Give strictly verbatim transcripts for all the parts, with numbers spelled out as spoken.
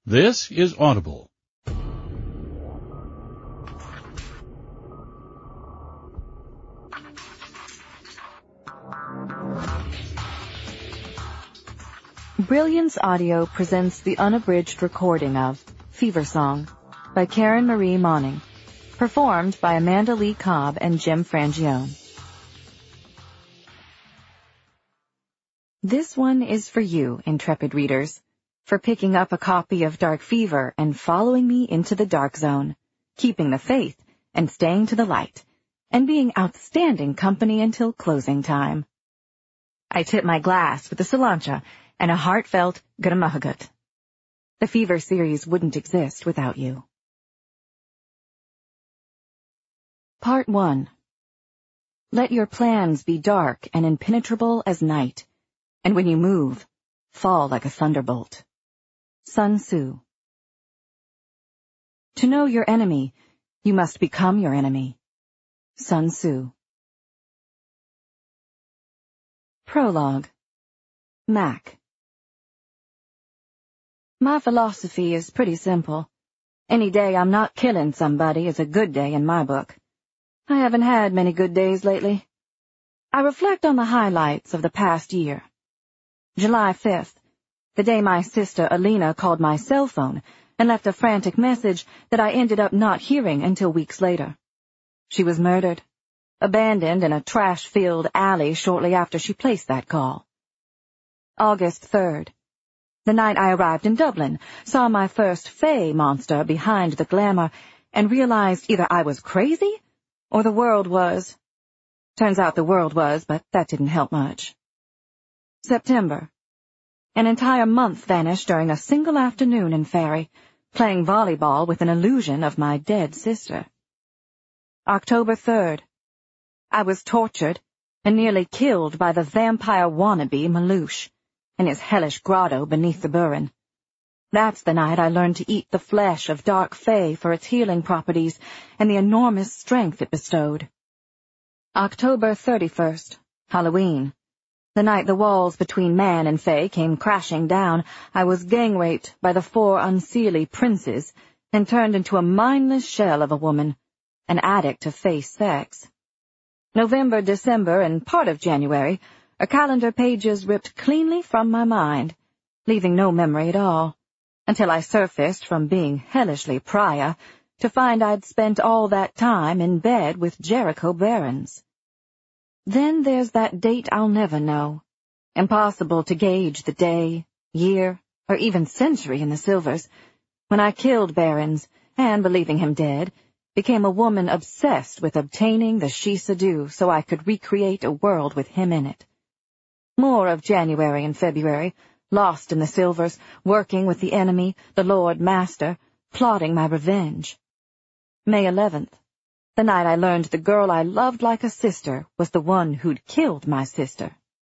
This is Audible. Brilliance Audio presents the unabridged recording of Fever Song by Karen Marie Moning, performed by Amanda Lee Cobb and Jim Frangione. This one is for you, intrepid readers, for picking up a copy of Dark Fever and following me into the dark zone, keeping the faith and staying to the light, and being outstanding company until closing time. I tip my glass with a cilantro and a heartfelt Guramahagut. The Fever series wouldn't exist without you. Part one. Let your plans be dark and impenetrable as night, and when you move, fall like a thunderbolt. Sun Tzu. To know your enemy, you must become your enemy. Sun Tzu. Prologue. Mac. My philosophy is pretty simple. Any day I'm not killing somebody is a good day in my book. I haven't had many good days lately. I reflect on the highlights of the past year. July fifth, the day my sister Alina called my cell phone and left a frantic message that I ended up not hearing until weeks later. She was murdered, abandoned in a trash-filled alley shortly after she placed that call. August third, the night I arrived in Dublin, saw my first Fae monster behind the glamour, and realized either I was crazy or the world was. Turns out the world was, but that didn't help much. September. An entire month vanished during a single afternoon in Ferry, playing volleyball with an illusion of my dead sister. October third. I was tortured and nearly killed by the vampire wannabe Malouche in his hellish grotto beneath the Burren. That's the night I learned to eat the flesh of dark Fae for its healing properties and the enormous strength it bestowed. October thirty-first. Halloween. The night the walls between man and Fae came crashing down, I was gang-raped by the four unseelie princes and turned into a mindless shell of a woman, an addict of Fae sex. November, December, and part of January are calendar pages ripped cleanly from my mind, leaving no memory at all, until I surfaced from being hellishly pariah to find I'd spent all that time in bed with Jericho Barons. Then there's that date I'll never know. Impossible to gauge the day, year, or even century in the Silvers, when I killed Barons, and, believing him dead, became a woman obsessed with obtaining the Shisadu so I could recreate a world with him in it. More of January and February, lost in the Silvers, working with the enemy, the Lord Master, plotting my revenge. May eleventh. The night I learned the girl I loved like a sister was the one who'd killed my sister.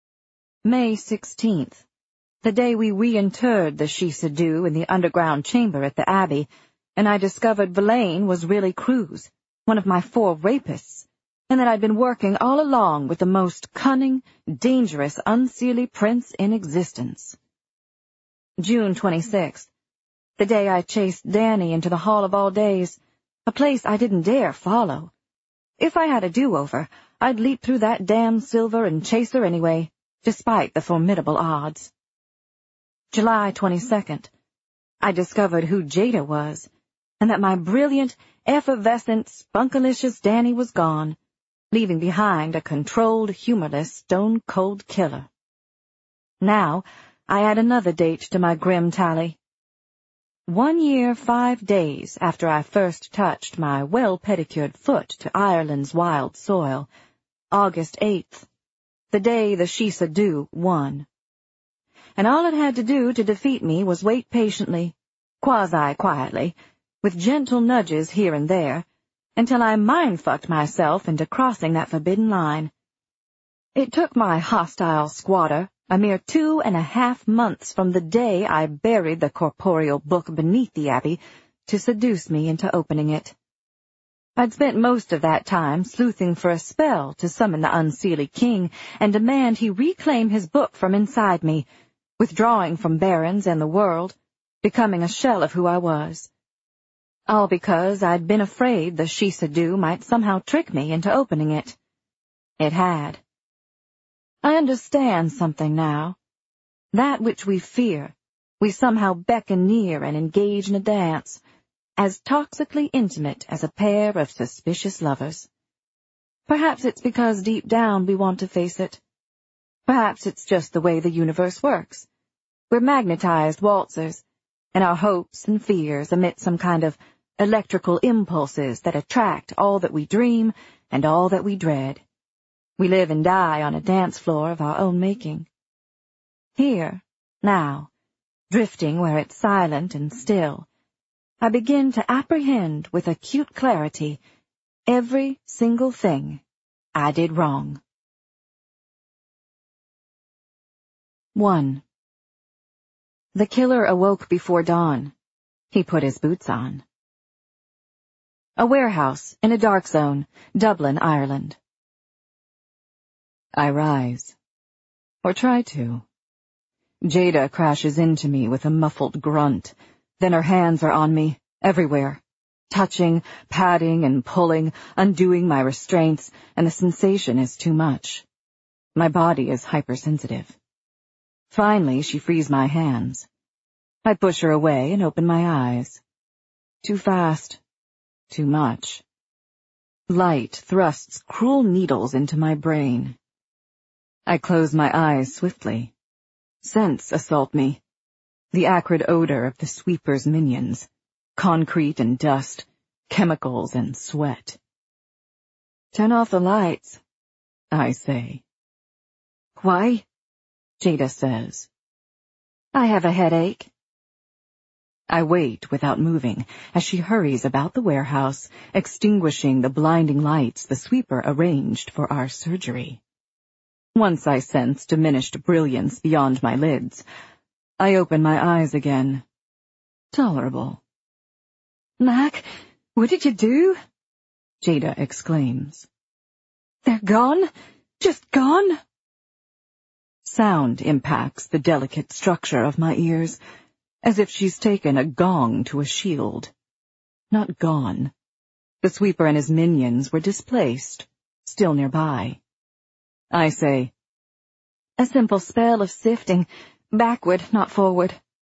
May sixteenth. The day we reinterred the Shisadu in the underground chamber at the Abbey, and I discovered Verlaine was really Cruz, one of my four rapists, and that I'd been working all along with the most cunning, dangerous, unseelie prince in existence. June twenty-sixth. The day I chased Danny into the Hall of All Days, a place I didn't dare follow. If I had a do-over, I'd leap through that damn silver and chase her anyway, despite the formidable odds. July twenty-second. I discovered who Jada was, and that my brilliant, effervescent, spunkalicious Danny was gone, leaving behind a controlled, humorless, stone-cold killer. Now, I add another date to my grim tally. One year, five days after I first touched my well-pedicured foot to Ireland's wild soil, August eighth, the day the Shisadu won. And all it had to do to defeat me was wait patiently, quasi-quietly, with gentle nudges here and there, until I mind-fucked myself into crossing that forbidden line. It took my hostile squatter a mere two and a half months from the day I buried the corporeal book beneath the Abbey to seduce me into opening it. I'd spent most of that time sleuthing for a spell to summon the unseelie king and demand he reclaim his book from inside me, withdrawing from barons and the world, becoming a shell of who I was. All because I'd been afraid the Shisadu might somehow trick me into opening it. It had. I understand something now. That which we fear, we somehow beckon near and engage in a dance, as toxically intimate as a pair of suspicious lovers. Perhaps it's because deep down we want to face it. Perhaps it's just the way the universe works. We're magnetized waltzers, and our hopes and fears emit some kind of electrical impulses that attract all that we dream and all that we dread. We live and die on a dance floor of our own making. Here, now, drifting where it's silent and still, I begin to apprehend with acute clarity every single thing I did wrong. One. The killer awoke before dawn. He put his boots on. A warehouse in a dark zone, Dublin, Ireland. I rise, or try to. Jada crashes into me with a muffled grunt, then her hands are on me, everywhere, touching, patting, and pulling, undoing my restraints, and the sensation is too much. My body is hypersensitive. Finally, she frees my hands. I push her away and open my eyes. Too fast. Too much. Light thrusts cruel needles into my brain. I close my eyes swiftly. Scents assault me. The acrid odor of the sweeper's minions. Concrete and dust. Chemicals and sweat. Turn off the lights, I say. Why? Jada says. I have a headache. I wait without moving as she hurries about the warehouse, extinguishing the blinding lights the sweeper arranged for our surgery. Once I sense diminished brilliance beyond my lids, I open my eyes again. Tolerable. Mac, what did you do? Jada exclaims. They're gone? Just gone? Sound impacts the delicate structure of my ears, as if she's taken a gong to a shield. Not gone. The sweeper and his minions were displaced, still nearby. I say, a simple spell of sifting, backward, not forward.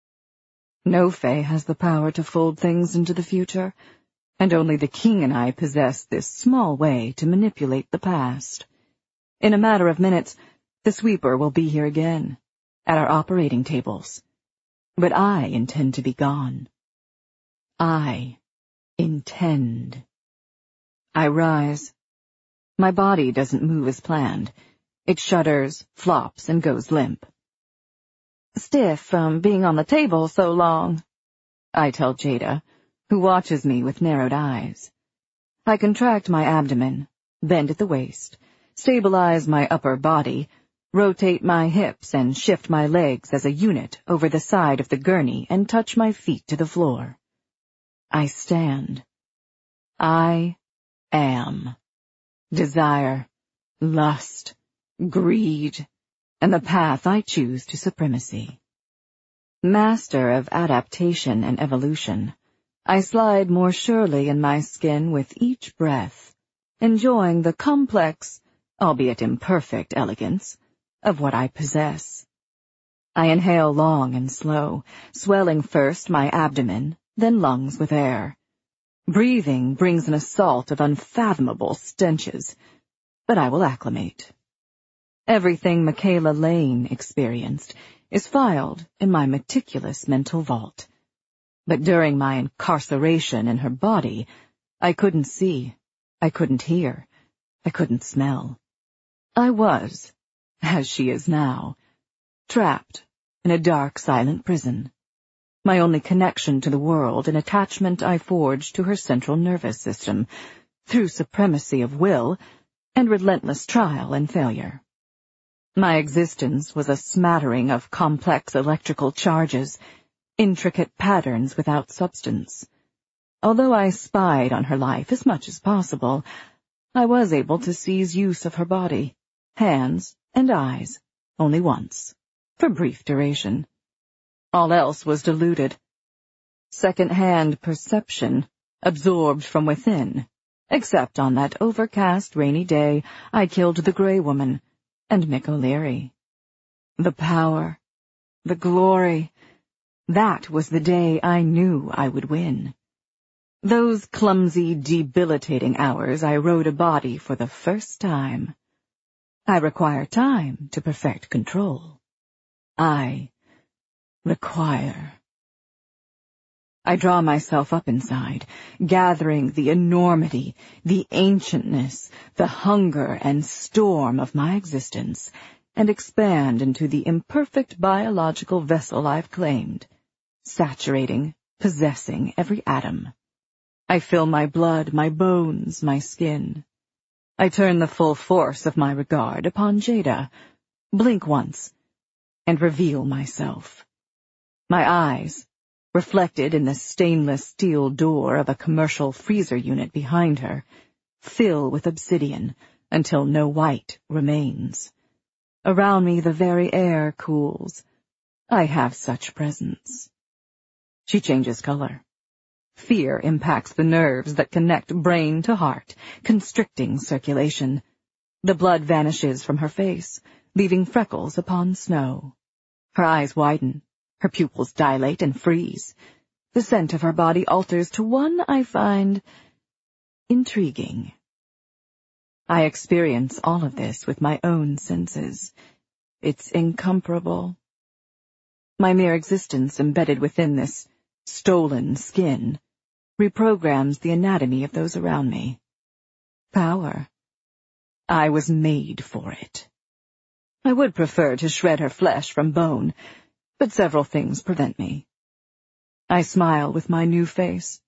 No Fae has the power to fold things into the future, and only the king and I possess this small way to manipulate the past. In a matter of minutes, the sweeper will be here again, at our operating tables. But I intend to be gone. I intend. I rise. My body doesn't move as planned. It shudders, flops, and goes limp. Stiff from being on the table so long, I tell Jada, who watches me with narrowed eyes. I contract my abdomen, bend at the waist, stabilize my upper body, rotate my hips and shift my legs as a unit over the side of the gurney and touch my feet to the floor. I stand. I am. Desire, lust, greed, and the path I choose to supremacy. Master of adaptation and evolution, I slide more surely in my skin with each breath, enjoying the complex, albeit imperfect elegance, of what I possess. I inhale long and slow, swelling first my abdomen, then lungs with air. Breathing brings an assault of unfathomable stenches, but I will acclimate. Everything Michaela Lane experienced is filed in my meticulous mental vault. But during my incarceration in her body, I couldn't see, I couldn't hear, I couldn't smell. I was, as she is now, trapped in a dark, silent prison. My only connection to the world an attachment I forged to her central nervous system, through supremacy of will and relentless trial and failure. My existence was a smattering of complex electrical charges, intricate patterns without substance. Although I spied on her life as much as possible, I was able to seize use of her body, hands, and eyes, only once, for brief duration. All else was diluted, second-hand perception, absorbed from within, except on that overcast rainy day I killed the Grey Woman and Mick O'Leary. The power, the glory, that was the day I knew I would win. Those clumsy, debilitating hours I rode a body for the first time. I require time to perfect control. I require. I draw myself up inside, gathering the enormity, the ancientness, the hunger and storm of my existence, and expand into the imperfect biological vessel I've claimed, saturating, possessing every atom. I fill my blood, my bones, my skin. I turn the full force of my regard upon Jada, blink once, and reveal myself. My eyes, reflected in the stainless steel door of a commercial freezer unit behind her, fill with obsidian until no white remains. Around me the very air cools. I have such presence. She changes color. Fear impacts the nerves that connect brain to heart, constricting circulation. The blood vanishes from her face, leaving freckles upon snow. Her eyes widen, her pupils dilate and freeze. The scent of her body alters to one I find intriguing. I experience all of this with my own senses. It's incomparable. My mere existence embedded within this stolen skin reprograms the anatomy of those around me. Power. I was made for it. I would prefer to shred her flesh from bone, but several things prevent me. I smile with my new face.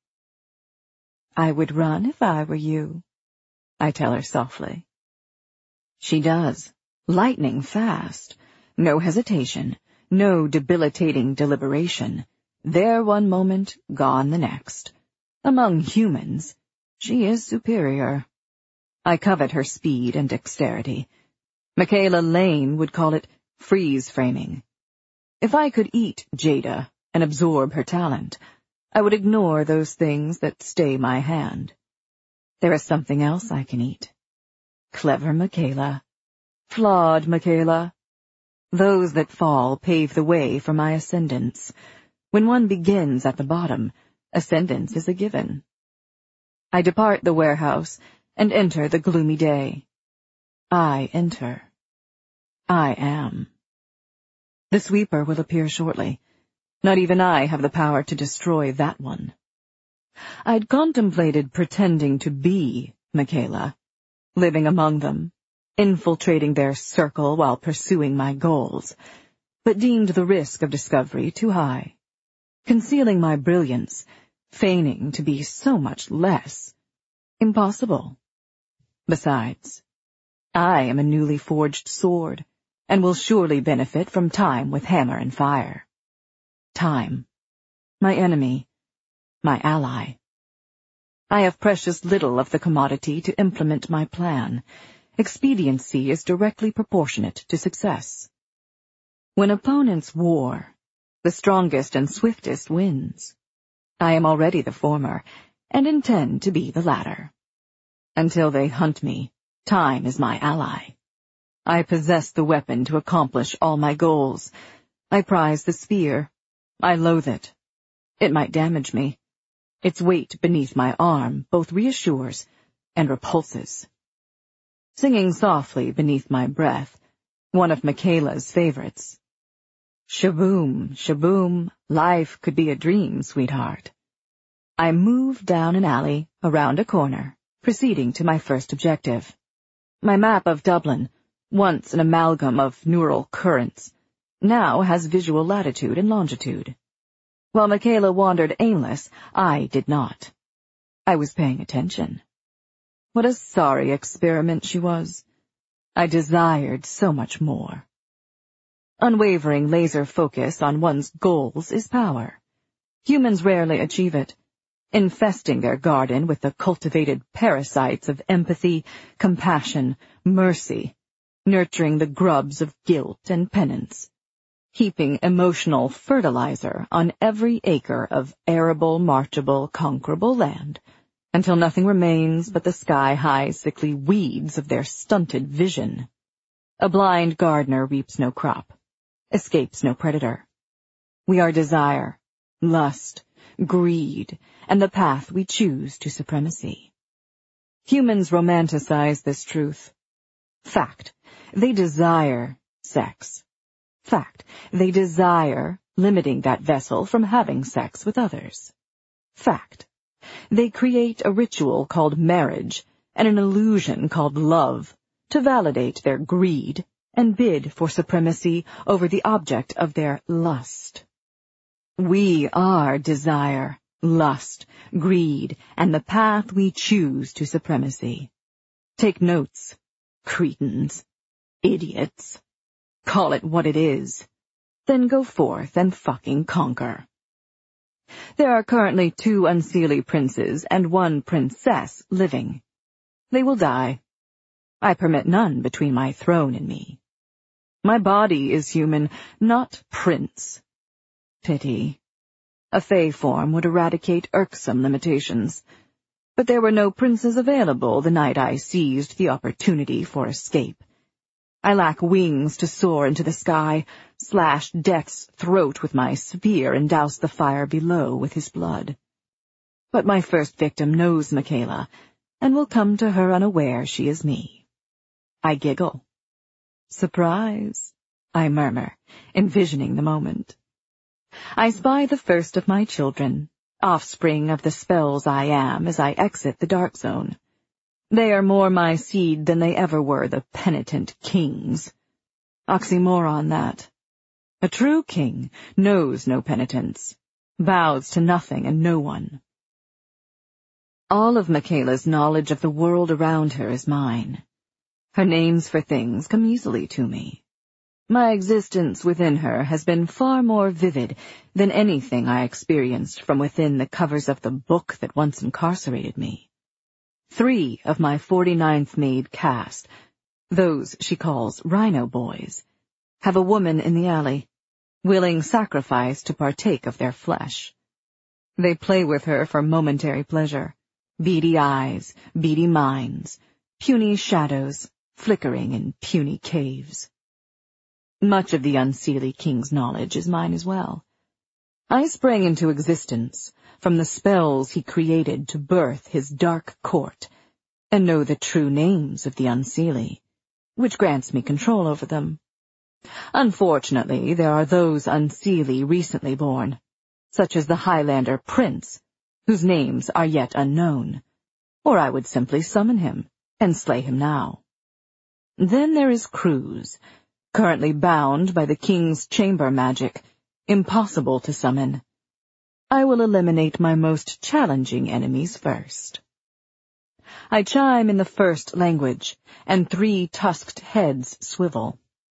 I would run if I were you, I tell her softly. She does, lightning fast. No hesitation, no debilitating deliberation. There one moment, gone the next. Among humans, she is superior. I covet her speed and dexterity. Michaela Lane would call it freeze-framing. If I could eat Jada and absorb her talent, I would ignore those things that stay my hand. There is something else I can eat. Clever Michaela. Flawed Michaela. Those that fall pave the way for my ascendance. When one begins at the bottom, ascendance is a given. I depart the warehouse and enter the gloomy day. I enter. I am. The sweeper will appear shortly. Not even I have the power to destroy that one. I'd contemplated pretending to be Michaela, living among them, infiltrating their circle while pursuing my goals, but deemed the risk of discovery too high. Concealing my brilliance, feigning to be so much less, impossible. Besides, I am a newly forged sword, and will surely benefit from time with hammer and fire. Time, my enemy, my ally. I have precious little of the commodity to implement my plan. Expediency is directly proportionate to success. When opponents war, the strongest and swiftest wins. I am already the former, and intend to be the latter. Until they hunt me, time is my ally. I possess the weapon to accomplish all my goals. I prize the spear. I loathe it. It might damage me. Its weight beneath my arm both reassures and repulses. Singing softly beneath my breath, one of Michaela's favorites. Shaboom, shaboom, life could be a dream, sweetheart. I move down an alley, around a corner, proceeding to my first objective. My map of Dublin, once an amalgam of neural currents, now has visual latitude and longitude. While Michaela wandered aimless, I did not. I was paying attention. What a sorry experiment she was. I desired so much more. Unwavering laser focus on one's goals is power. Humans rarely achieve it, infesting their garden with the cultivated parasites of empathy, compassion, mercy, nurturing the grubs of guilt and penance. heaping emotional fertilizer on every acre of arable, marchable, conquerable land, until nothing remains but the sky-high sickly weeds of their stunted vision. A blind gardener reaps no crop, escapes no predator. We are desire, lust, greed, and the path we choose to supremacy. Humans romanticize this truth. Fact, they desire sex. Fact, they desire limiting that vessel from having sex with others. Fact, they create a ritual called marriage and an illusion called love to validate their greed and bid for supremacy over the object of their lust. We are desire, lust, greed, and the path we choose to supremacy. Take notes, cretins, idiots. Call it what it is. Then go forth and fucking conquer. There are currently two Unseelie princes and one princess living. They will die. I permit none between my throne and me. My body is human, not prince. Pity. A fey form would eradicate irksome limitations. But there were no princes available the night I seized the opportunity for escape. I lack wings to soar into the sky, slash death's throat with my spear, and douse the fire below with his blood. But my first victim knows Michaela, and will come to her unaware she is me. I giggle. Surprise, I murmur, envisioning the moment. I spy the first of my children, offspring of the spells I am, as I exit the dark zone. They are more my seed than they ever were the penitent kings. Oxymoron, that. A true king knows no penitence, bows to nothing and no one. All of Michaela's knowledge of the world around her is mine. Her names for things come easily to me. My existence within her has been far more vivid than anything I experienced from within the covers of the book that once incarcerated me. Three of my forty-ninth maid cast, those she calls Rhino Boys, have a woman in the alley, willing sacrifice to partake of their flesh. They play with her for momentary pleasure, beady eyes, beady minds, puny shadows, flickering in puny caves. Much of the Unseelie King's knowledge is mine as well. I sprang into existence from the spells he created to birth his dark court, and know the true names of the Unseelie, which grants me control over them. Unfortunately, there are those Unseelie recently born, such as the Highlander Prince, whose names are yet unknown, or I would simply summon him and slay him now. Then there is Cruz, currently bound by the King's chamber magic, impossible to summon. I will eliminate my most challenging enemies first. I chime in the first language, and three tusked heads swivel.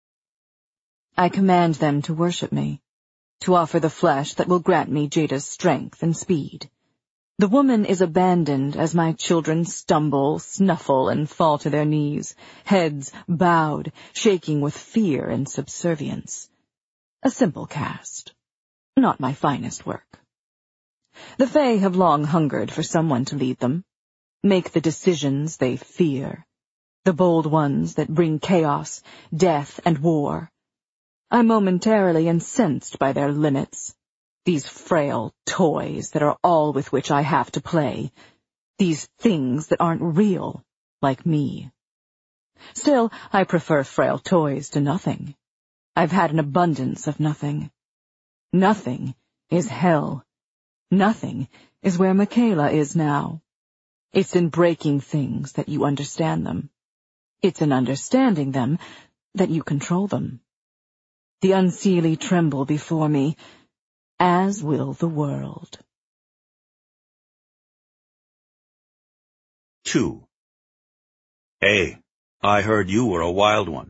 I command them to worship me, to offer the flesh that will grant me Jada's strength and speed. The woman is abandoned as my children stumble, snuffle, and fall to their knees, heads bowed, shaking with fear and subservience. A simple cast, not my finest work. The Fae have long hungered for someone to lead them, make the decisions they fear, the bold ones that bring chaos, death, and war. I'm momentarily incensed by their limits, these frail toys that are all with which I have to play, these things that aren't real, like me. Still, I prefer frail toys to nothing. I've had an abundance of nothing. Nothing is hell. Nothing is where Michaela is now. It's in breaking things that you understand them. It's in understanding them that you control them. The Unseelie tremble before me, as will the world. Two. Hey, I heard you were a wild one.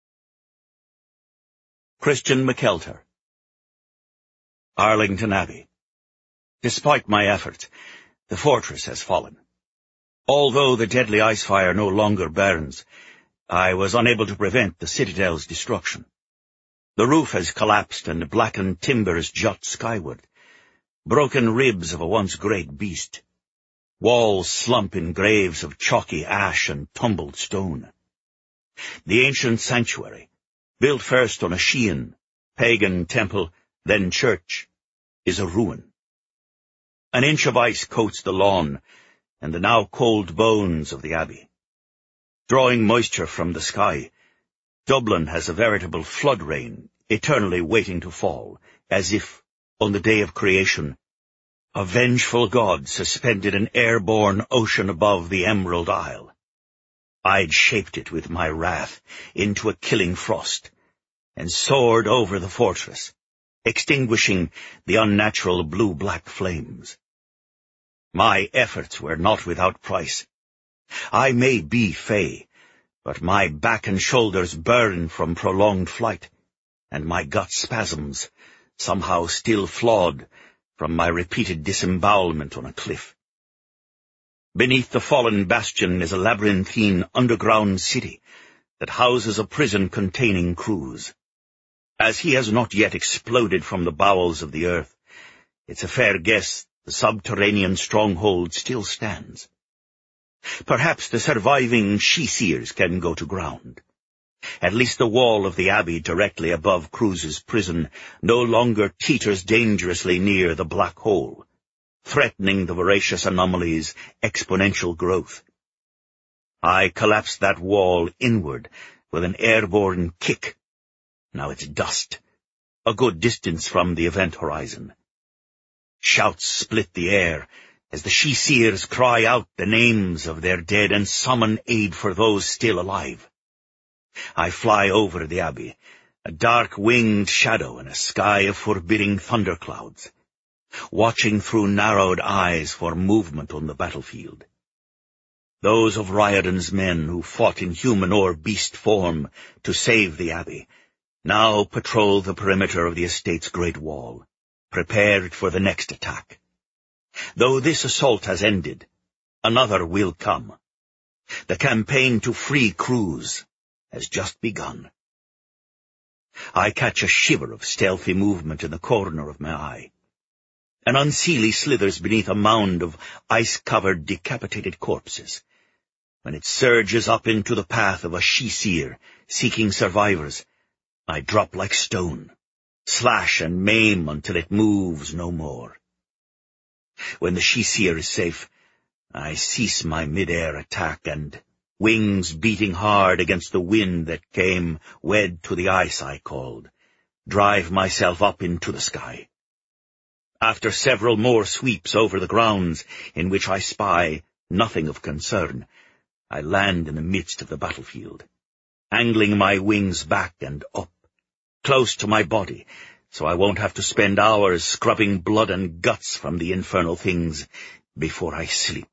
Christian McKeltar. Arlington Abbey. Despite my effort, the fortress has fallen. Although the deadly ice fire no longer burns, I was unable to prevent the citadel's destruction. The roof has collapsed and blackened timbers jut skyward, broken ribs of a once great beast. Walls slump in graves of chalky ash and tumbled stone. The ancient sanctuary, built first on a Shean, pagan temple, then church, is a ruin. An inch of ice coats the lawn and the now cold bones of the abbey. Drawing moisture from the sky, Dublin has a veritable flood rain, eternally waiting to fall, as if, on the day of creation, a vengeful god suspended an airborne ocean above the Emerald Isle. I'd shaped it with my wrath into a killing frost, and soared over the fortress, extinguishing the unnatural blue-black flames. My efforts were not without price. I may be fey, but my back and shoulders burn from prolonged flight, and my gut spasms, somehow still flawed, from my repeated disembowelment on a cliff. Beneath the fallen bastion is a labyrinthine underground city that houses a prison containing crews. As he has not yet exploded from the bowels of the earth, it's a fair guess the subterranean stronghold still stands. Perhaps the surviving she-seers can go to ground. At least the wall of the abbey directly above Cruz's prison no longer teeters dangerously near the black hole, threatening the voracious anomaly's exponential growth. I collapsed that wall inward with an airborne kick. Now it's dust, a good distance from the event horizon. Shouts split the air as the she-seers cry out the names of their dead and summon aid for those still alive. I fly over the abbey, a dark winged shadow in a sky of forbidding thunderclouds, watching through narrowed eyes for movement on the battlefield. Those of Riordan's men who fought in human or beast form to save the abbey now patrol the perimeter of the estate's great wall, prepared for the next attack. Though this assault has ended, another will come. The campaign to free Cruz has just begun. I catch a shiver of stealthy movement in the corner of my eye. An unseelie slithers beneath a mound of ice-covered, decapitated corpses. When it surges up into the path of a she-seer seeking survivors, I drop like stone, slash and maim until it moves no more. When the she-seer is safe, I cease my mid-air attack and, wings beating hard against the wind that came wed to the ice I called, drive myself up into the sky. After several more sweeps over the grounds in which I spy nothing of concern, I land in the midst of the battlefield, angling my wings back and up, close to my body, so I won't have to spend hours scrubbing blood and guts from the infernal things before I sleep.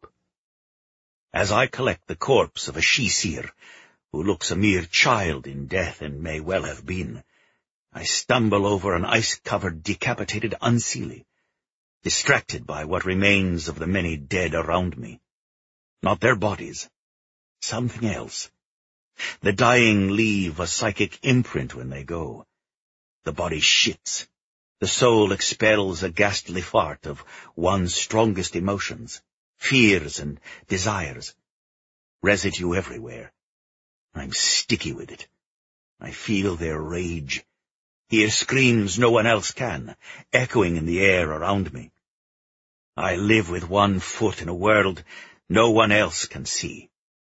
As I collect the corpse of a she-seer, who looks a mere child in death and may well have been, I stumble over an ice-covered, decapitated unseelie, distracted by what remains of the many dead around me. Not their bodies, something else. The dying leave a psychic imprint when they go. The body shits. The soul expels a ghastly fart of one's strongest emotions, fears and desires. Residue everywhere. I'm sticky with it. I feel their rage. Hear screams no one else can, echoing in the air around me. I live with one foot in a world no one else can see.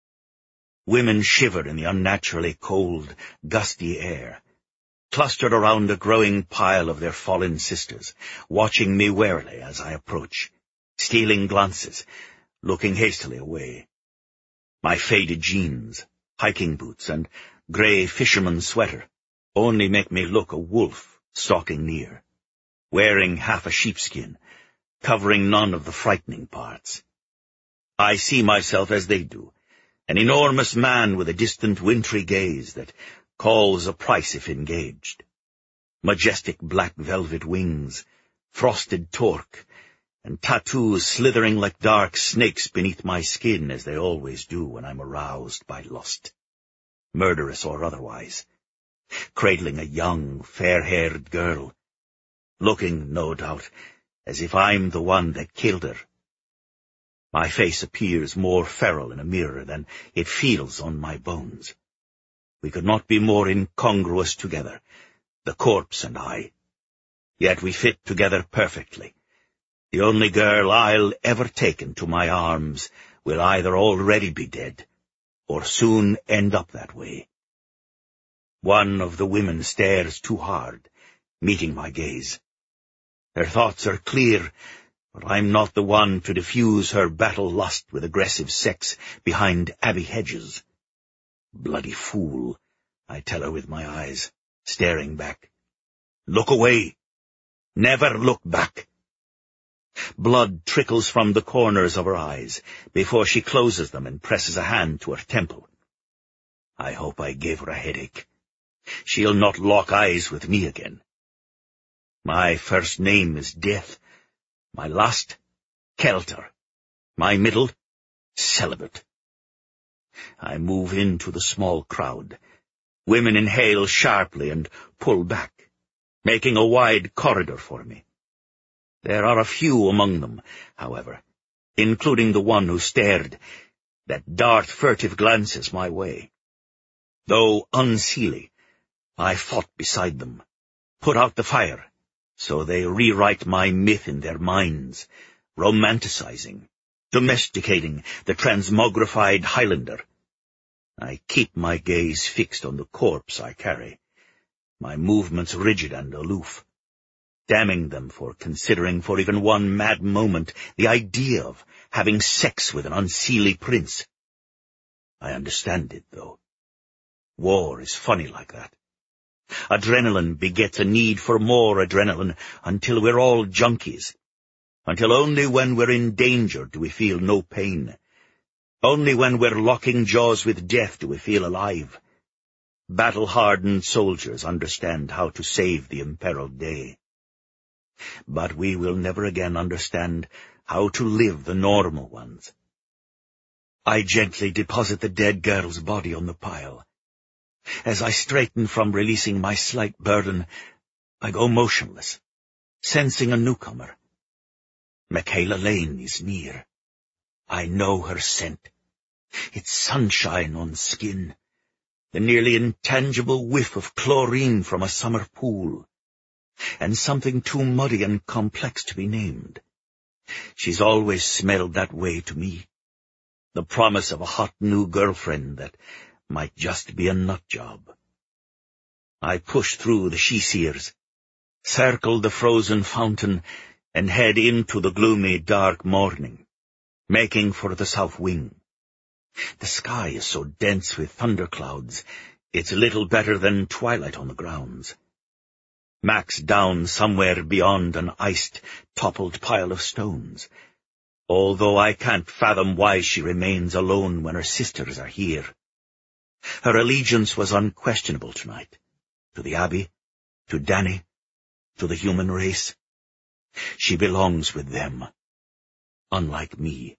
Women shiver in the unnaturally cold, gusty air, clustered around a growing pile of their fallen sisters, watching me warily as I approach, stealing glances, looking hastily away. My faded jeans, hiking boots, and grey fisherman's sweater only make me look a wolf stalking near, wearing half a sheepskin, covering none of the frightening parts. I see myself as they do, an enormous man with a distant wintry gaze that calls a price if engaged. Majestic black velvet wings, frosted torque, and tattoos slithering like dark snakes beneath my skin as they always do when I'm aroused by lust, murderous or otherwise. cradling a young, fair-haired girl, looking, no doubt, as if I'm the one that killed her. My face appears more feral in a mirror than it feels on my bones. We could not be more incongruous together, the corpse and I. Yet we fit together perfectly. The only girl I'll ever take into my arms will either already be dead, or soon end up that way. One of the women stares too hard, meeting my gaze. Her thoughts are clear, but I'm not the one to diffuse her battle lust with aggressive sex behind abbey hedges. Bloody fool, I tell her with my eyes, staring back. Look away. Never look back. Blood trickles from the corners of her eyes before she closes them and presses a hand to her temple. I hope I gave her a headache. She'll not lock eyes with me again. My first name is Death. My last, Kelter. My middle, Celibate. I move into the small crowd. Women inhale sharply and pull back, making a wide corridor for me. There are a few among them, however, including the one who stared, that dart furtive glances my way. Though unseelie, I fought beside them, put out the fire, so they rewrite my myth in their minds, romanticizing, domesticating the transmogrified Highlander. I keep my gaze fixed on the corpse I carry, my movements rigid and aloof, damning them for considering for even one mad moment the idea of having sex with an unseelie prince. I understand it, though. War is funny like that. Adrenaline begets a need for more adrenaline until we're all junkies, until only when we're in danger do we feel no pain. Only when we're locking jaws with death do we feel alive. Battle-hardened soldiers understand how to save the imperiled day. But we will never again understand how to live the normal ones. I gently deposit the dead girl's body on the pile. As I straighten from releasing my slight burden, I go motionless, sensing a newcomer. Michaela Lane is near. I know her scent. It's sunshine on skin, the nearly intangible whiff of chlorine from a summer pool, and something too muddy and complex to be named. She's always smelled that way to me, the promise of a hot new girlfriend that might just be a nut job. I push through the she-seers, circle the frozen fountain, and head into the gloomy, dark morning, making for the south wing. The sky is so dense with thunderclouds, it's little better than twilight on the grounds. Mac's down somewhere beyond an iced, toppled pile of stones, although I can't fathom why she remains alone when her sisters are here. Her allegiance was unquestionable tonight, to the Abbey, to Danny, to the human race. She belongs with them, unlike me.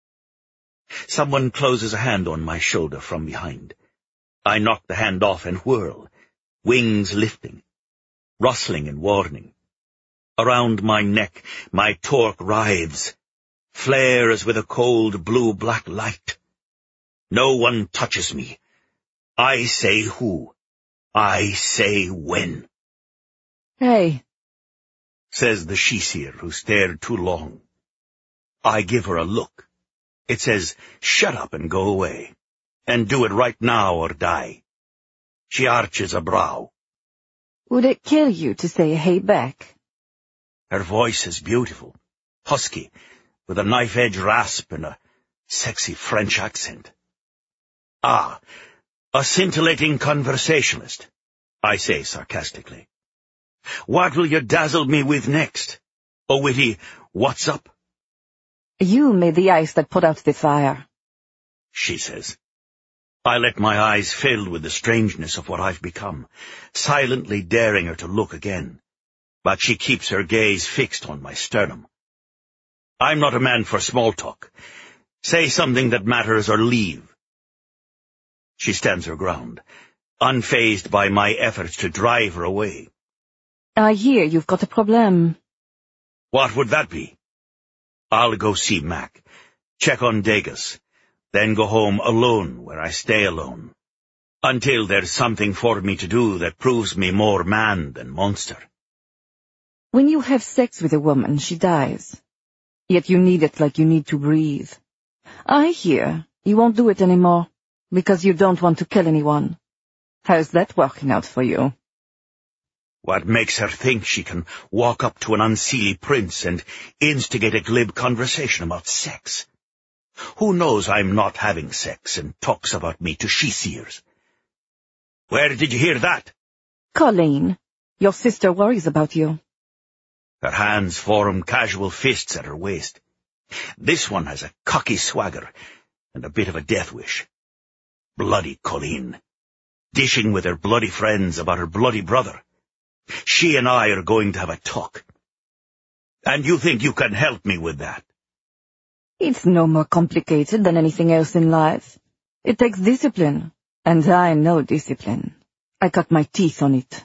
Someone closes a hand on my shoulder from behind. I knock the hand off and whirl, wings lifting, rustling in warning. Around my neck, my torque writhes, flares with a cold blue-black light. No one touches me. I say who. I say when. Hey, says the she-seer who stared too long. I give her a look. It says, shut up and go away, and do it right now or die. She arches a brow. Would it kill you to say hey back? Her voice is beautiful, husky, with a knife-edge rasp and a sexy French accent. Ah, a scintillating conversationalist, I say sarcastically. What will you dazzle me with next? A witty, what's up? You made the ice that put out the fire, she says. I let my eyes fill with the strangeness of what I've become, silently daring her to look again, but she keeps her gaze fixed on my sternum. I'm not a man for small talk. Say something that matters or leave. She stands her ground, unfazed by my efforts to drive her away. I hear you've got a problem. What would that be? I'll go see Mac, check on Degas, then go home alone where I stay alone, until there's something for me to do that proves me more man than monster. When you have sex with a woman, she dies. Yet you need it like you need to breathe. I hear you won't do it anymore, because you don't want to kill anyone. How's that working out for you? What makes her think she can walk up to an unseelie prince and instigate a glib conversation about sex? Who knows I'm not having sex and talks about me to she-seers? Where did you hear that? Colleen, your sister worries about you. Her hands form casual fists at her waist. This one has a cocky swagger and a bit of a death wish. Bloody Colleen, dishing with her bloody friends about her bloody brother. She and I are going to have a talk. And you think you can help me with that? It's no more complicated than anything else in life. It takes discipline, and I know discipline. I cut my teeth on it.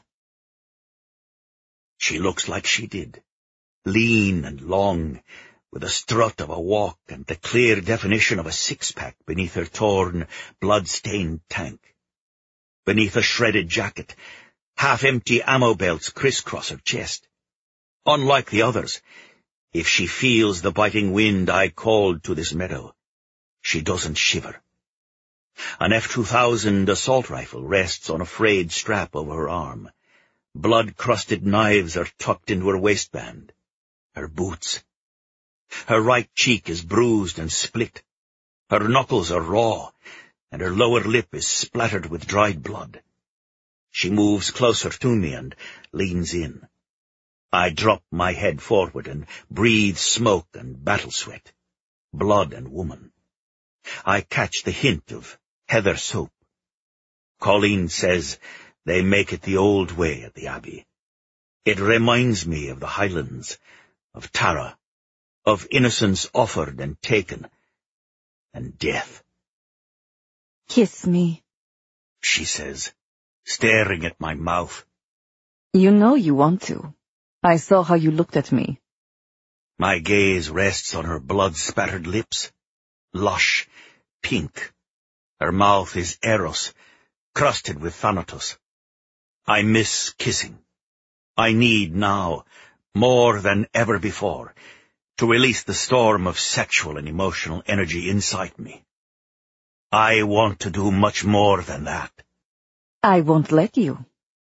She looks like she did, lean and long, with the strut of a walk and the clear definition of a six-pack beneath her torn, blood-stained tank. Beneath a shredded jacket, half-empty ammo belts crisscross her chest. Unlike the others, if she feels the biting wind I called to this meadow, she doesn't shiver. An F two thousand assault rifle rests on a frayed strap over her arm. Blood-crusted knives are tucked into her waistband. Her boots. Her right cheek is bruised and split. Her knuckles are raw, and her lower lip is splattered with dried blood. She moves closer to me and leans in. I drop my head forward and breathe smoke and battle sweat, blood and woman. I catch the hint of heather soap. Colleen says they make it the old way at the Abbey. It reminds me of the Highlands, of Tara, of innocence offered and taken, and death. Kiss me, she says, staring at my mouth. You know you want to. I saw how you looked at me. My gaze rests on her blood-spattered lips, lush, pink. Her mouth is Eros, crusted with Thanatos. I miss kissing. I need now, more than ever before, to release the storm of sexual and emotional energy inside me. I want to do much more than that. I won't let you.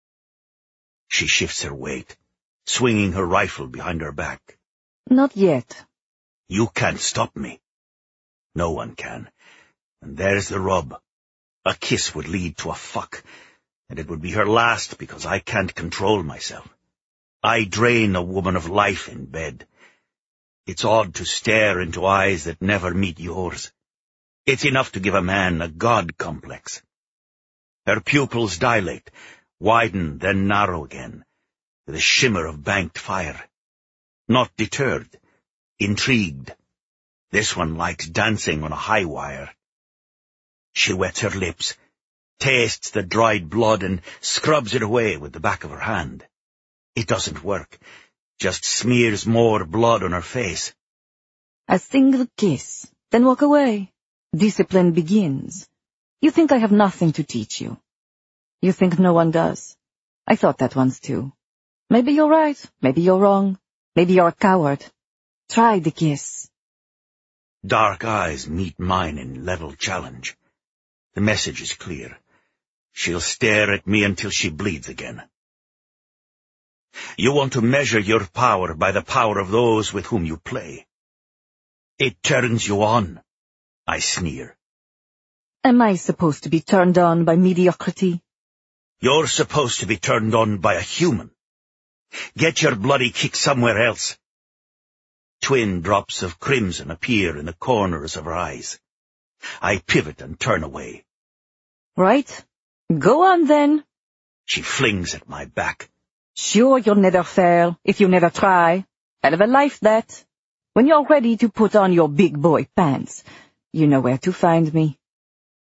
She shifts her weight, swinging her rifle behind her back. Not yet. You can't stop me. No one can. And there's the rub. A kiss would lead to a fuck, and it would be her last because I can't control myself. I drain a woman of life in bed. It's odd to stare into eyes that never meet yours. It's enough to give a man a god complex. Her pupils dilate, widen, then narrow again, with a shimmer of banked fire. Not deterred, intrigued. This one likes dancing on a high wire. She wets her lips, tastes the dried blood, and scrubs it away with the back of her hand. It doesn't work, just smears more blood on her face. A single kiss, then walk away. Discipline begins. You think I have nothing to teach you. You think no one does. I thought that once too. Maybe you're right, maybe you're wrong, maybe you're a coward. Try the kiss. Dark eyes meet mine in level challenge. The message is clear. She'll stare at me until she bleeds again. You want to measure your power by the power of those with whom you play. It turns you on, I sneer. Am I supposed to be turned on by mediocrity? You're supposed to be turned on by a human. Get your bloody kick somewhere else. Twin drops of crimson appear in the corners of her eyes. I pivot and turn away. Right. Go on then. She flings at my back. Sure you'll never fail if you never try. Hell of a life, that. When you're ready to put on your big boy pants, you know where to find me.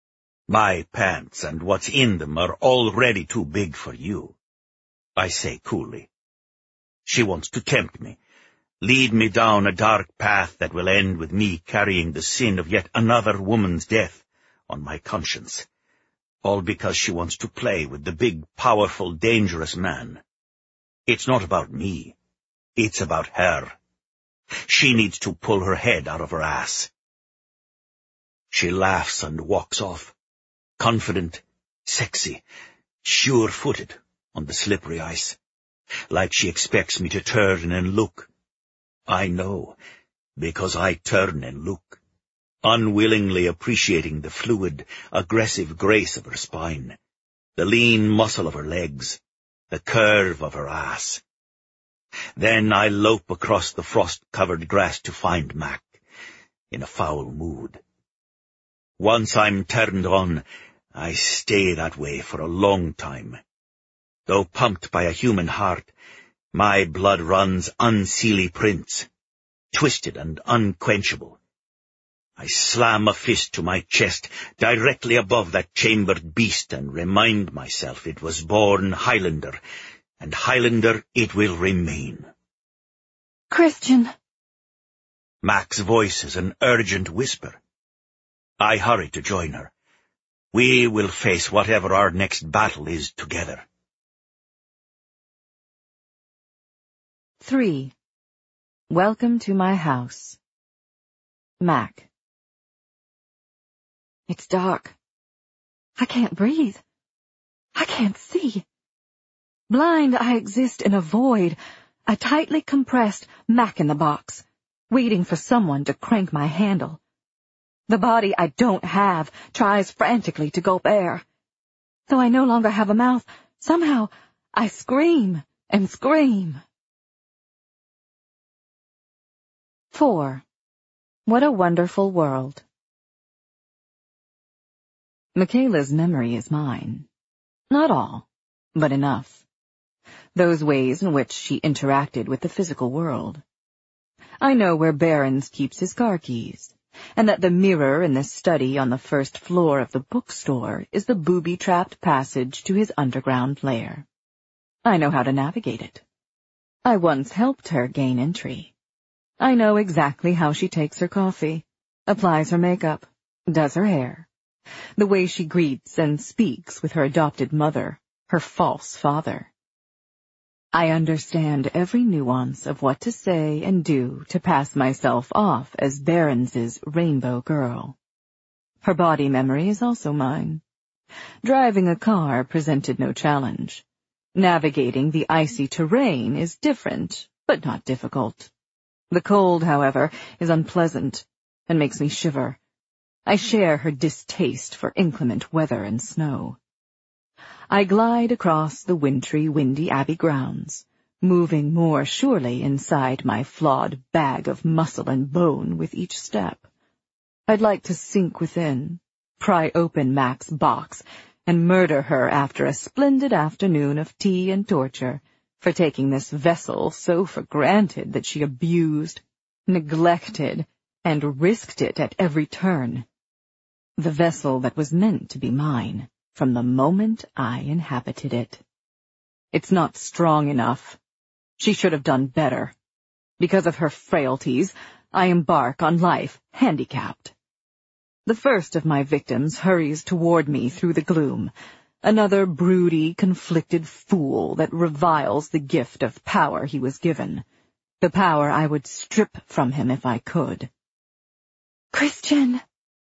My pants and what's in them are already too big for you, I say coolly. She wants to tempt me, lead me down a dark path that will end with me carrying the sin of yet another woman's death on my conscience, all because she wants to play with the big, powerful, dangerous man. It's not about me. It's about her. She needs to pull her head out of her ass. She laughs and walks off, confident, sexy, sure-footed on the slippery ice, like she expects me to turn and look. I know, because I turn and look, unwillingly appreciating the fluid, aggressive grace of her spine, the lean muscle of her legs, the curve of her ass. Then I lope across the frost-covered grass to find Mac, in a foul mood. Once I'm turned on, I stay that way for a long time. Though pumped by a human heart, my blood runs unseelie prints, twisted and unquenchable. I slam a fist to my chest directly above that chambered beast and remind myself it was born Highlander, and Highlander it will remain. Christian! Mac's voice is an urgent whisper. I hurry to join her. We will face whatever our next battle is together. Three. Welcome to my house. Mac. It's dark. I can't breathe. I can't see. Blind, I exist in a void, a tightly compressed Mac in the box, waiting for someone to crank my handle. The body I don't have tries frantically to gulp air. Though I no longer have a mouth, somehow I scream and scream. Four. What a wonderful world. Michaela's memory is mine. Not all, but enough. Those ways in which she interacted with the physical world. I know where Behrens keeps his car keys, and that the mirror in the study on the first floor of the bookstore is the booby-trapped passage to his underground lair. I know how to navigate it. I once helped her gain entry. I know exactly how she takes her coffee, applies her makeup, does her hair, the way she greets and speaks with her adopted mother, her false father. I understand every nuance of what to say and do to pass myself off as Behrens's rainbow girl. Her body memory is also mine. Driving a car presented no challenge. Navigating the icy terrain is different, but not difficult. The cold, however, is unpleasant and makes me shiver. I share her distaste for inclement weather and snow. I glide across the wintry, windy Abbey grounds, moving more surely inside my flawed bag of muscle and bone with each step. I'd like to sink within, pry open Mac's box, and murder her after a splendid afternoon of tea and torture, for taking this vessel so for granted that she abused, neglected, and risked it at every turn. The vessel that was meant to be mine from the moment I inhabited it. It's not strong enough. She should have done better. Because of her frailties, I embark on life handicapped. The first of my victims hurries toward me through the gloom, another broody, conflicted fool that reviles the gift of power he was given, the power I would strip from him if I could. Christian!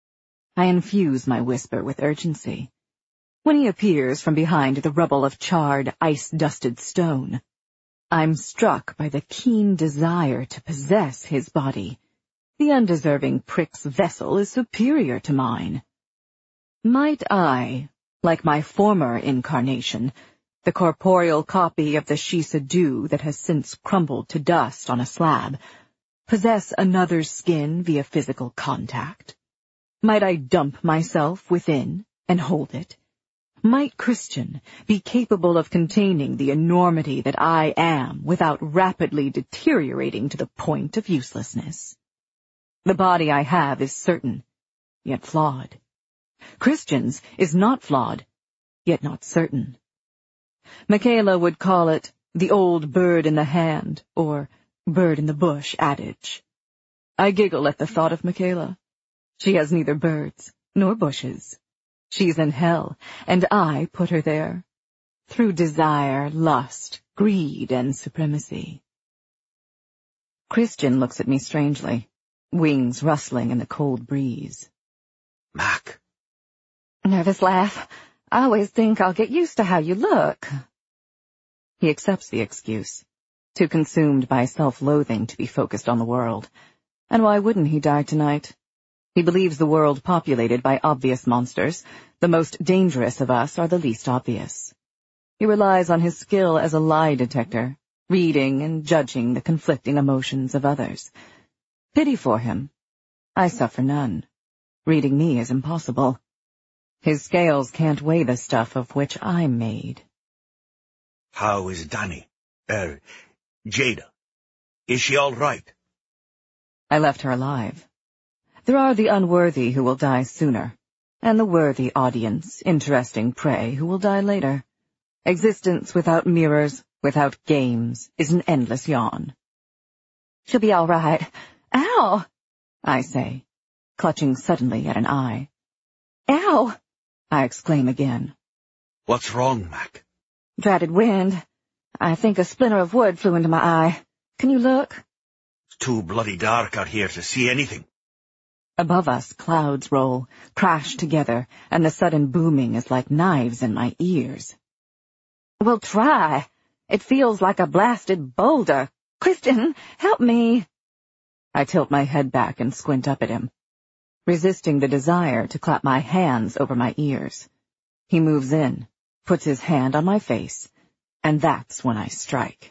I infuse my whisper with urgency. When he appears from behind the rubble of charred, ice-dusted stone, I'm struck by the keen desire to possess his body. The undeserving prick's vessel is superior to mine. Might I, like my former incarnation, the corporeal copy of the Shisa-Du that has since crumbled to dust on a slab, possess another's skin via physical contact? Might I dump myself within and hold it? Might Christian be capable of containing the enormity that I am without rapidly deteriorating to the point of uselessness? The body I have is certain, yet flawed. Christian's is not flawed, yet not certain. Michaela would call it the old bird in the hand, or bird in the bush adage. I giggle at the thought of Michaela. She has neither birds nor bushes. She's in hell, and I put her there, through desire, lust, greed, and supremacy. Christian looks at me strangely, wings rustling in the cold breeze. Mac. Nervous laugh. I always think I'll get used to how you look. He accepts the excuse, too consumed by self-loathing to be focused on the world. And why wouldn't he die tonight? He believes the world populated by obvious monsters, the most dangerous of us are the least obvious. He relies on his skill as a lie detector, reading and judging the conflicting emotions of others. Pity for him. I suffer none. Reading me is impossible. His scales can't weigh the stuff of which I'm made. How is Danny? Er, Jada? Is she all right? I left her alive. There are the unworthy who will die sooner, and the worthy audience, interesting prey, who will die later. Existence without mirrors, without games, is an endless yawn. She'll be all right. Ow! I say, clutching suddenly at an eye. Ow! I exclaim again. What's wrong, Mac? Dratted wind. I think a splinter of wood flew into my eye. Can you look? It's too bloody dark out here to see anything. Above us, clouds roll, crash together, and the sudden booming is like knives in my ears. Well, try. It feels like a blasted boulder. Christian, help me. I tilt my head back and squint up at him, resisting the desire to clap my hands over my ears. He moves in, puts his hand on my face, and that's when I strike.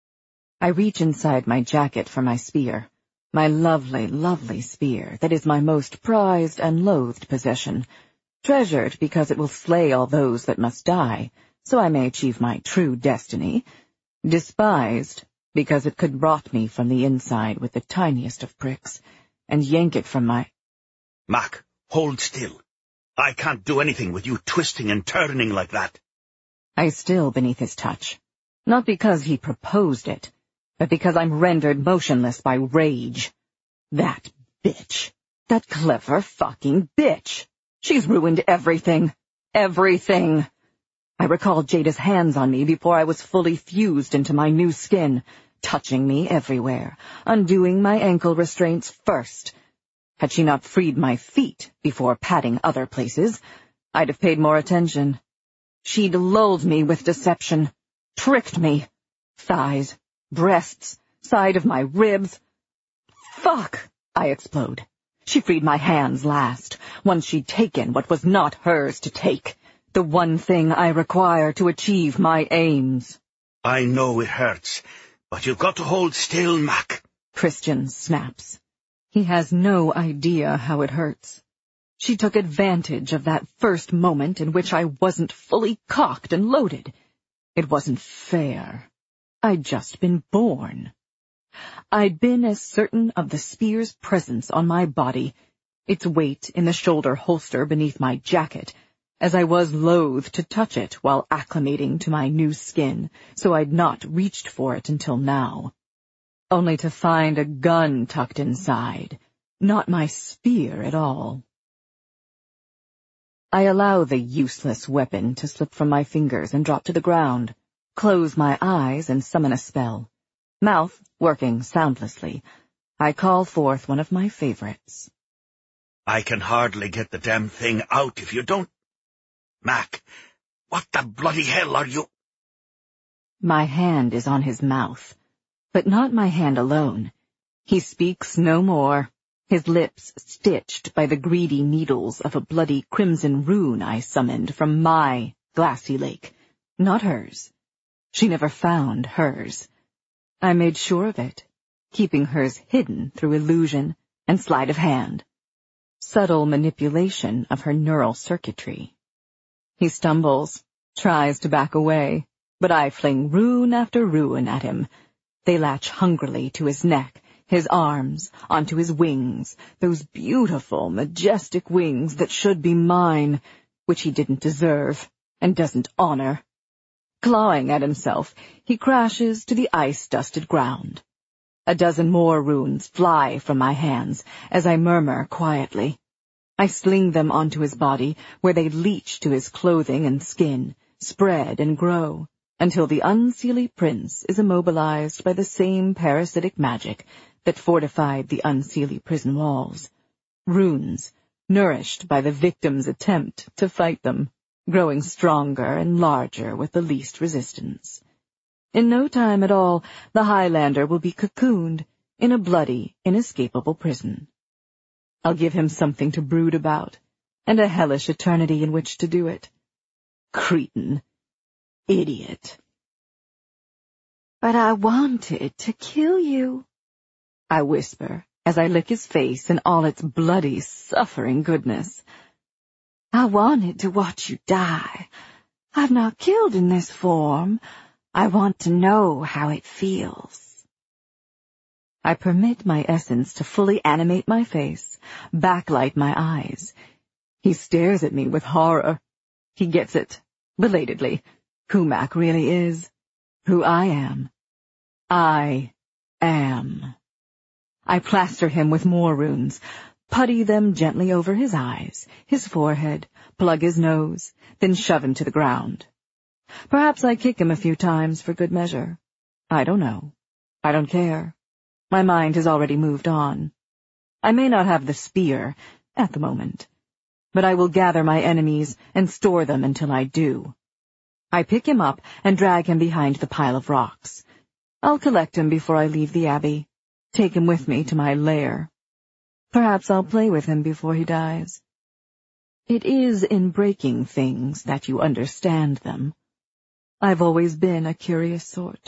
I reach inside my jacket for my spear, my lovely, lovely spear that is my most prized and loathed possession, treasured because it will slay all those that must die, so I may achieve my true destiny, despised because it could rot me from the inside with the tiniest of pricks, and yank it from my— Mac, hold still. I can't do anything with you twisting and turning like that. I still beneath his touch, not because he proposed it, but because I'm rendered motionless by rage. That bitch. That clever fucking bitch. She's ruined everything. Everything. I recall Jada's hands on me before I was fully fused into my new skin, touching me everywhere, undoing my ankle restraints first. Had she not freed my feet before patting other places, I'd have paid more attention. She'd lulled me with deception, tricked me. Thighs, breasts, side of my ribs. Fuck! I explode. She freed my hands last, once she'd taken what was not hers to take, the one thing I require to achieve my aims. I know it hurts, but you've got to hold still, Mac. Christian snaps. He has no idea how it hurts. She took advantage of that first moment in which I wasn't fully cocked and loaded. It wasn't fair. I'd just been born. I'd been as certain of the spear's presence on my body, its weight in the shoulder holster beneath my jacket, as I was loath to touch it while acclimating to my new skin, so I'd not reached for it until now. Only to find a gun tucked inside, not my spear at all. I allow the useless weapon to slip from my fingers and drop to the ground, close my eyes and summon a spell. Mouth working soundlessly, I call forth one of my favorites. I can hardly get the damn thing out if you don't. Mac, what the bloody hell are you? My hand is on his mouth, but not my hand alone. He speaks no more, his lips stitched by the greedy needles of a bloody crimson rune I summoned from my glassy lake, not hers. She never found hers. I made sure of it, keeping hers hidden through illusion and sleight of hand, subtle manipulation of her neural circuitry. He stumbles, tries to back away, but I fling rune after rune at him. They latch hungrily to his neck, his arms, onto his wings, those beautiful, majestic wings that should be mine, which he didn't deserve and doesn't honor. Clawing at himself, he crashes to the ice-dusted ground. A dozen more runes fly from my hands as I murmur quietly. I sling them onto his body, where they leach to his clothing and skin, spread and grow, until the unseelie prince is immobilized by the same parasitic magic that fortified the unseelie prison walls. Runes, nourished by the victim's attempt to fight them, growing stronger and larger with the least resistance. In no time at all, the Highlander will be cocooned in a bloody, inescapable prison. I'll give him something to brood about, and a hellish eternity in which to do it. Cretin. Idiot. But I wanted to kill you, I whisper as I lick his face in all its bloody, suffering goodness. I wanted to watch you die. I've not killed in this form. I want to know how it feels. I permit my essence to fully animate my face, backlight my eyes. He stares at me with horror. He gets it, belatedly, who Mac really is, who I am. I am. I plaster him with more runes, putty them gently over his eyes, his forehead, plug his nose, then shove him to the ground. Perhaps I kick him a few times for good measure. I don't know. I don't care. My mind has already moved on. I may not have the spear, at the moment, but I will gather my enemies and store them until I do. I pick him up and drag him behind the pile of rocks. I'll collect him before I leave the abbey, take him with me to my lair. Perhaps I'll play with him before he dies. It is in breaking things that you understand them. I've always been a curious sort.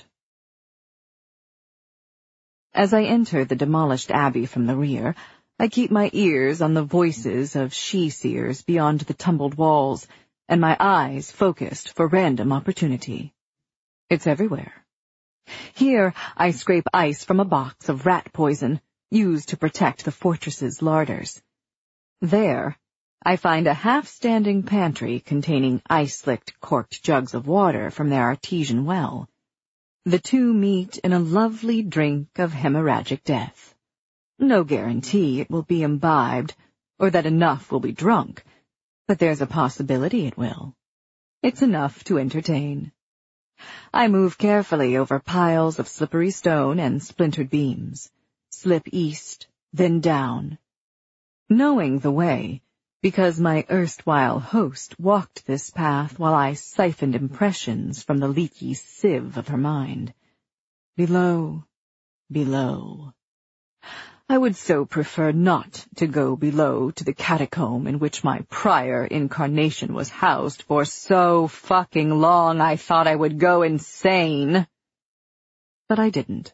As I enter the demolished abbey from the rear, I keep my ears on the voices of she-seers beyond the tumbled walls, and my eyes focused for random opportunity. It's everywhere. Here I scrape ice from a box of rat poison, used to protect the fortress's larders. There, I find a half-standing pantry containing ice-slicked corked jugs of water from their artesian well. The two meet in a lovely drink of hemorrhagic death. No guarantee it will be imbibed, or that enough will be drunk, but there's a possibility it will. It's enough to entertain. I move carefully over piles of slippery stone and splintered beams, slip east, then down. Knowing the way, because my erstwhile host walked this path while I siphoned impressions from the leaky sieve of her mind. Below, below. I would so prefer not to go below to the catacomb in which my prior incarnation was housed for so fucking long I thought I would go insane. But I didn't.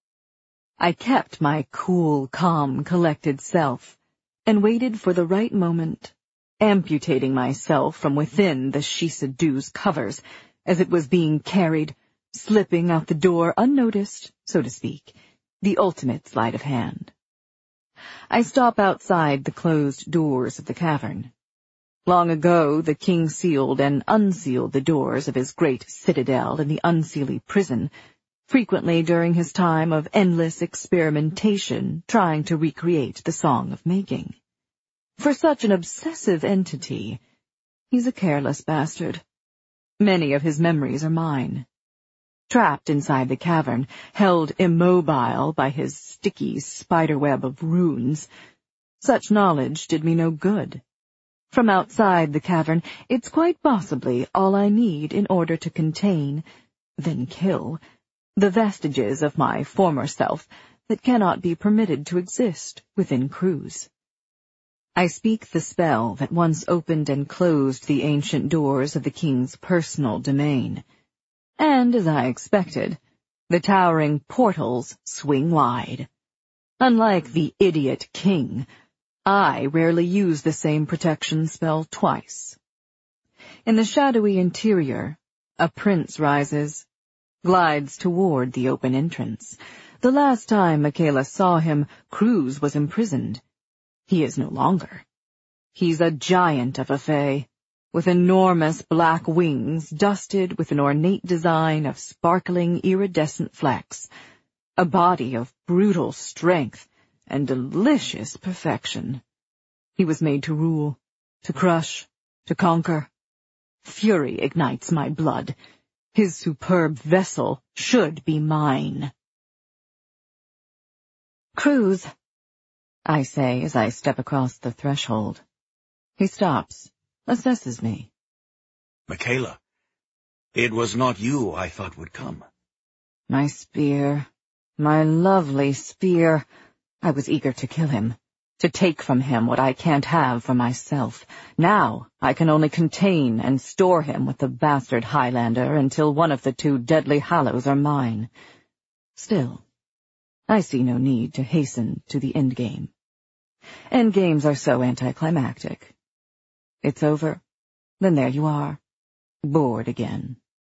I kept my cool, calm, collected self, and waited for the right moment, amputating myself from within the Shisa-Du's covers as it was being carried, slipping out the door unnoticed, so to speak, the ultimate sleight of hand. I stop outside the closed doors of the cavern. Long ago the king sealed and unsealed the doors of his great citadel in the unseelie prison, frequently during his time of endless experimentation trying to recreate the Song of Making. For such an obsessive entity, he's a careless bastard. Many of his memories are mine. Trapped inside the cavern, held immobile by his sticky spiderweb of runes, such knowledge did me no good. From outside the cavern, it's quite possibly all I need in order to contain, then kill, the vestiges of my former self that cannot be permitted to exist within Cruz. I speak the spell that once opened and closed the ancient doors of the king's personal domain. And, as I expected, the towering portals swing wide. Unlike the idiot king, I rarely use the same protection spell twice. In the shadowy interior, a prince rises, glides toward the open entrance, The last time Michaela saw him, Cruz was imprisoned. He is no longer. He's a giant of a fae, with enormous black wings dusted with an ornate design of sparkling iridescent flecks, a body of brutal strength and delicious perfection. He was made to rule, to crush, to conquer. Fury ignites my blood. His superb vessel should be mine. Cruz, I say as I step across the threshold. He stops, assesses me. Michaela, it was not you I thought would come. My spear, my lovely spear. I was eager to kill him, to take from him what I can't have for myself. Now I can only contain and store him with the bastard Highlander until one of the two deadly Hallows are mine. Still, I see no need to hasten to the endgame. Endgames are so anticlimactic. It's over, then there you are, bored again.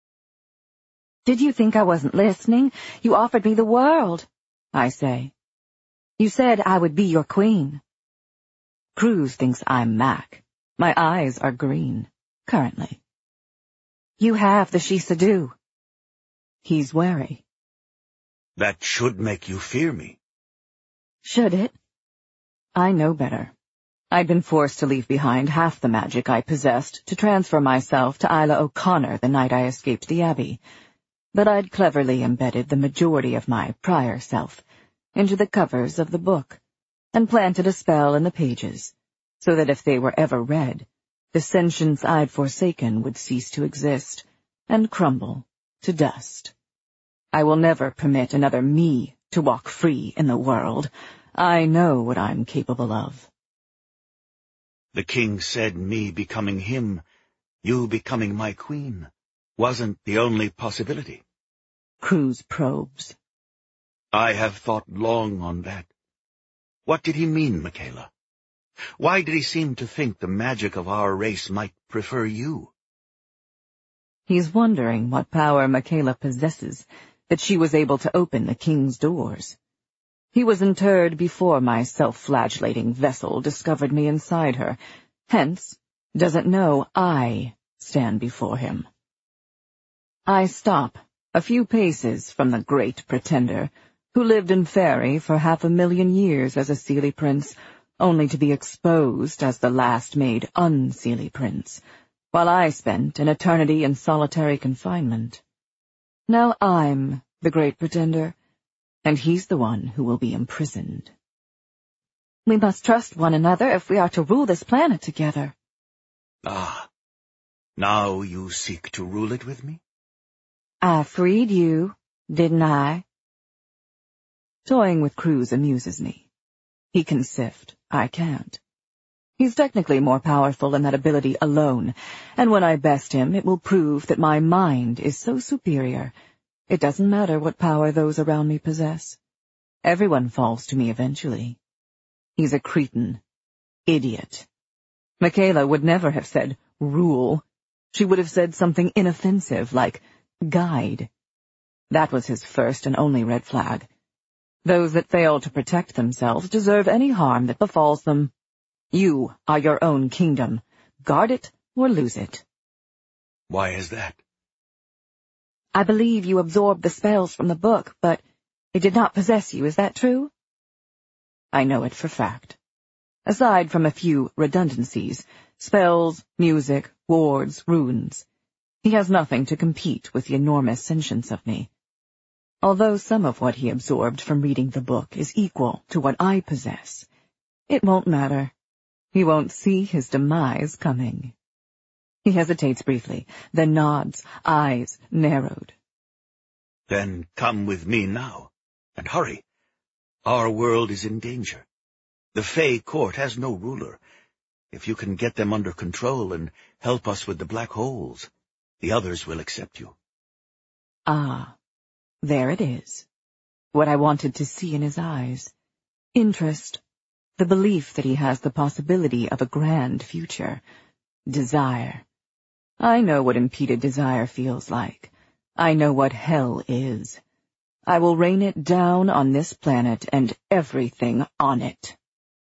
Did you think I wasn't listening? You offered me the world, I say. You said I would be your queen. Cruz thinks I'm Mac. My eyes are green, currently. You have the Shisadu. He's wary. That should make you fear me. Should it? I know better. I'd been forced to leave behind half the magic I possessed to transfer myself to Isla O'Connor the night I escaped the Abbey, but I'd cleverly embedded the majority of my prior self into the covers of the book, and planted a spell in the pages, so that if they were ever read, the sentience I'd forsaken would cease to exist, and crumble to dust. I will never permit another me to walk free in the world. I know what I'm capable of. The king said me becoming him, you becoming my queen, wasn't the only possibility. Cruz probes. I have thought long on that. What did he mean, Michaela? Why did he seem to think the magic of our race might prefer you? He's wondering what power Michaela possesses, that she was able to open the king's doors. He was interred before my self-flagellating vessel discovered me inside her, hence doesn't know I stand before him. I stop a few paces from the great pretender, who lived in Faerie for half a million years as a Seelie prince, only to be exposed as the last made unseelie prince, while I spent an eternity in solitary confinement. Now I'm the great pretender, and he's the one who will be imprisoned. We must trust one another if we are to rule this planet together. Ah, now you seek to rule it with me? I freed you, didn't I? Toying with Cruz amuses me. He can sift, I can't. He's technically more powerful in that ability alone, and when I best him, it will prove that my mind is so superior. It doesn't matter what power those around me possess. Everyone falls to me eventually. He's a cretin. Idiot. Michaela would never have said rule. She would have said something inoffensive like guide. That was his first and only red flag. Those that fail to protect themselves deserve any harm that befalls them. You are your own kingdom. Guard it or lose it. Why is that? I believe you absorbed the spells from the book, but it did not possess you, is that true? I know it for fact. Aside from a few redundancies, spells, music, wards, runes, he has nothing to compete with the enormous sentience of me. Although some of what he absorbed from reading the book is equal to what I possess, it won't matter. He won't see his demise coming. He hesitates briefly, then nods, eyes narrowed. Then come with me now, and hurry. Our world is in danger. The Fae court has no ruler. If you can get them under control and help us with the black holes, the others will accept you. Ah, there it is. What I wanted to see in his eyes. Interest. The belief that he has the possibility of a grand future. Desire. I know what impeded desire feels like. I know what hell is. I will rain it down on this planet and everything on it.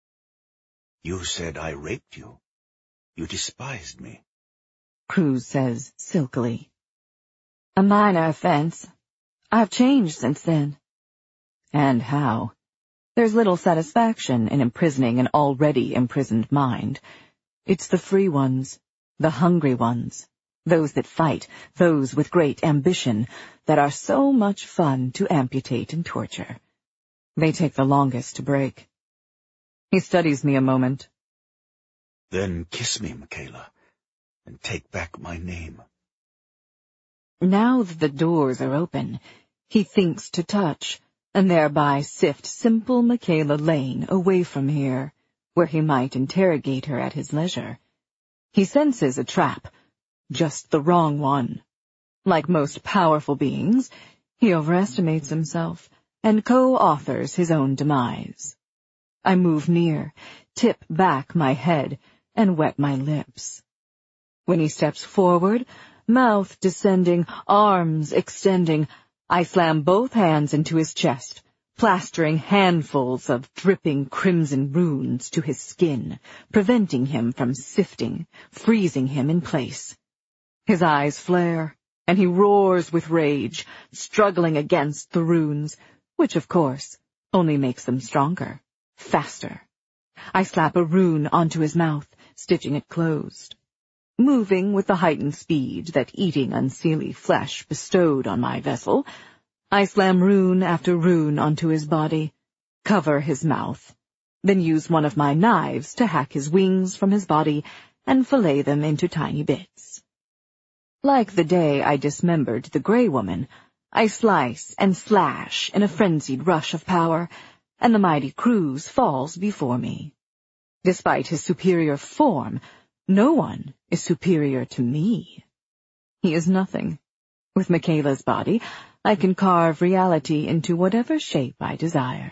You said I raped you. You despised me. Cruz says silkily. A minor offense. I've changed since then. And how? There's little satisfaction in imprisoning an already imprisoned mind. It's the free ones, the hungry ones, those that fight, those with great ambition, that are so much fun to amputate and torture. They take the longest to break. He studies me a moment. Then kiss me, Michaela, and take back my name. Now that the doors are open, he thinks to touch, and thereby sift simple Michaela Lane away from here, where he might interrogate her at his leisure. He senses a trap, just the wrong one. Like most powerful beings, he overestimates himself, and co-authors his own demise. I move near, tip back my head, and wet my lips. When he steps forward, mouth descending, arms extending, I slam both hands into his chest, plastering handfuls of dripping crimson runes to his skin, preventing him from sifting, freezing him in place. His eyes flare, and he roars with rage, struggling against the runes, which, of course, only makes them stronger, faster. I slap a rune onto his mouth, stitching it closed. Moving with the heightened speed that eating unseelie flesh bestowed on my vessel, I slam rune after rune onto his body, cover his mouth, then use one of my knives to hack his wings from his body and fillet them into tiny bits. Like the day I dismembered the Grey Woman, I slice and slash in a frenzied rush of power, and the mighty Cruz falls before me. Despite his superior form, no one is superior to me. He is nothing. With Michaela's body, I can carve reality into whatever shape I desire.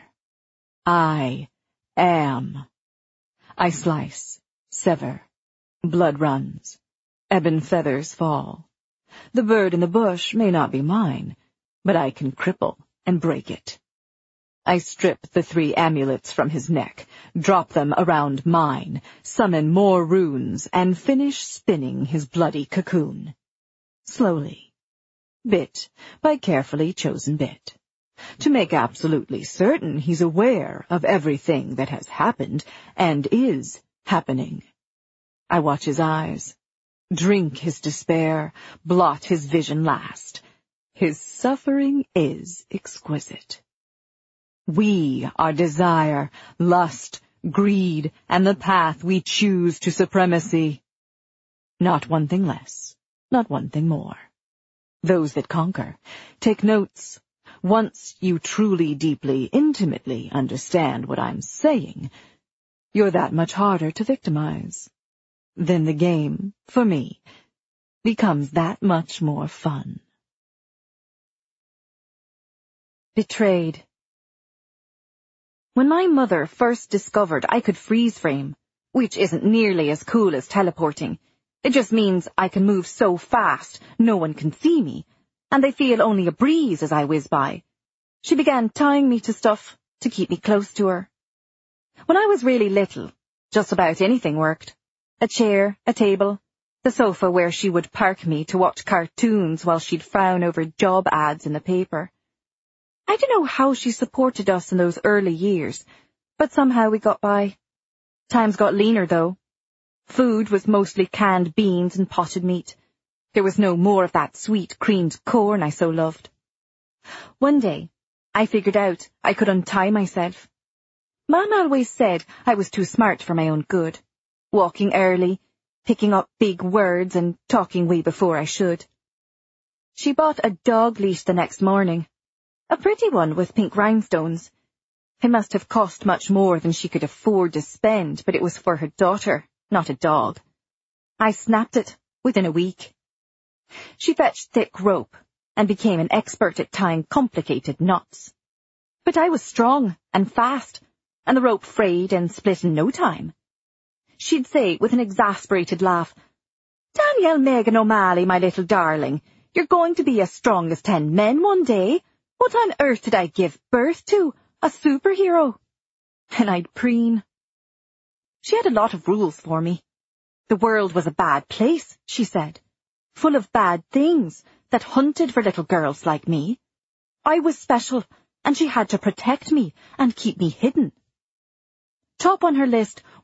I am. I slice, sever. Blood runs. Ebon feathers fall. The bird in the bush may not be mine, but I can cripple and break it. I strip the three amulets from his neck, drop them around mine, summon more runes, and finish spinning his bloody cocoon. Slowly, bit by carefully chosen bit, to make absolutely certain he's aware of everything that has happened and is happening. I watch his eyes, drink his despair, blot his vision last. His suffering is exquisite. We are desire, lust, greed, and the path we choose to supremacy. Not one thing less, not one thing more. Those that conquer, take notes. Once you truly, deeply, intimately understand what I'm saying, you're that much harder to victimize. Then the game, for me, becomes that much more fun. Betrayed. When my mother first discovered I could freeze frame, which isn't nearly as cool as teleporting, it just means I can move so fast no one can see me, and they feel only a breeze as I whiz by, she began tying me to stuff to keep me close to her. When I was really little, just about anything worked. A chair, a table, the sofa where she would park me to watch cartoons while she'd frown over job ads in the paper. I don't know how she supported us in those early years, but somehow we got by. Times got leaner, though. Food was mostly canned beans and potted meat. There was no more of that sweet creamed corn I so loved. One day, I figured out I could untie myself. Mom always said I was too smart for my own good, walking early, picking up big words and talking way before I should. She bought a dog leash the next morning. A pretty one with pink rhinestones. It must have cost much more than she could afford to spend, but it was for her daughter, not a dog. I snapped it within a week. She fetched thick rope and became an expert at tying complicated knots. But I was strong and fast, and the rope frayed and split in no time. She'd say with an exasperated laugh, "Danielle Megan O'Malley, my little darling, you're going to be as strong as ten men one day. What on earth did I give birth to? A superhero? And I'd preen. She had a lot of rules for me. The world was a bad place, she said, full of bad things that hunted for little girls like me. I was special, and she had to protect me and keep me hidden. Top on her list